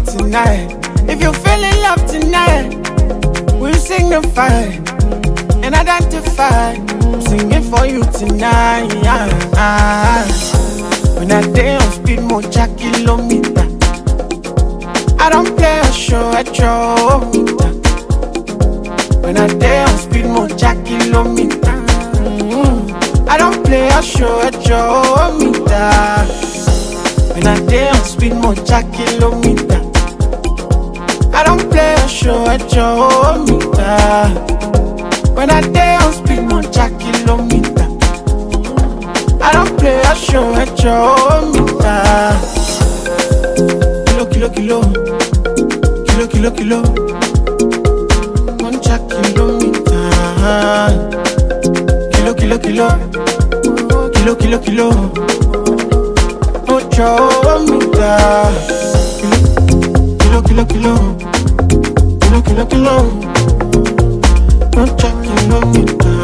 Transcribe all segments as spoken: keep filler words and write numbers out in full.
tonight. If you feel in love tonight, we'll signify and identify. I'm singing for you tonight. When I day on speed, more jack kilometer. I don't play a show at your meter. When I day on speed, more jack kilometer. Mm-hmm. I don't play a show at your meter. When I day on speed, more jack kilometer. I don't play a show at your meter. When I day on speed, more jack kilometer. I don't play a show at your meter. Kilo, kilo, kilo. Kilo, kilo, kilo. One jack kilometer. Kilo, kilo, kilo. Kilo, kilo, kilo. Ocho meter. Kilo, kilo, kilo. Kilo, kilo, kilo. One jack kilometer.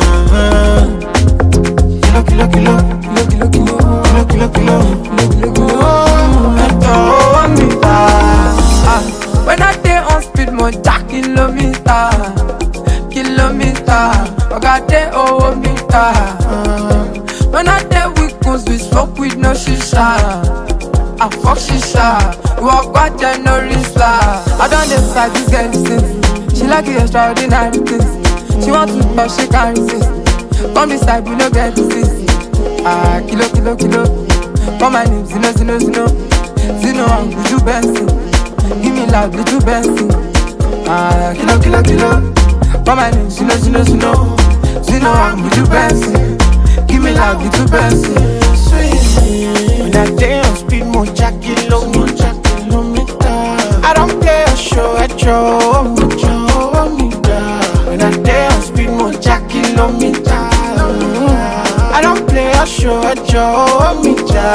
Kilo, kilo, kilo. Kilo, kilo, kilo. Kilo, kilo, kilo. Kilo, kilo, kilo. When I day on speed, more jack kilometer, kilometer. I got day over meter. When I day we goes, we smoke with no shisha. I fuck shisha. We walk back there no risla. I don't decide this girl since she like the extraordinary things. She want to but she can't resist. Come beside we no get disease. Ah, kilo, kilo, kilo. Call my name, Zino, Zino, Zino. Zino, I'm Buju Benson. Give me love, little Benson. Ah, kilo, kilo, kilo. Call my name, Zino, Zino, Zino. Zino, I'm Buju Benson. Give me love, little Benson. When I day on speed, more jack kilometer. I don't play a show at your meter. When I day on speed, more jack kilometer. I don't play a show at your meter.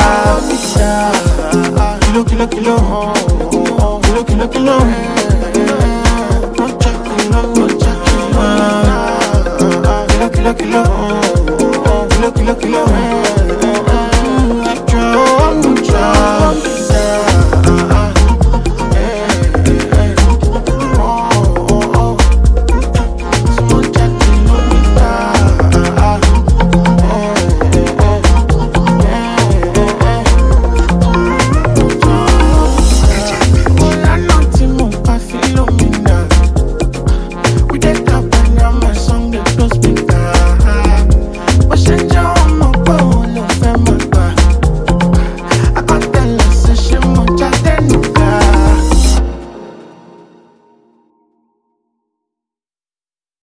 Kilo, kilo, kilo. Kilo, kilo, kilo. One jack kilometer. Kilo, kilo, kilo. Kilo, kilo, kilo.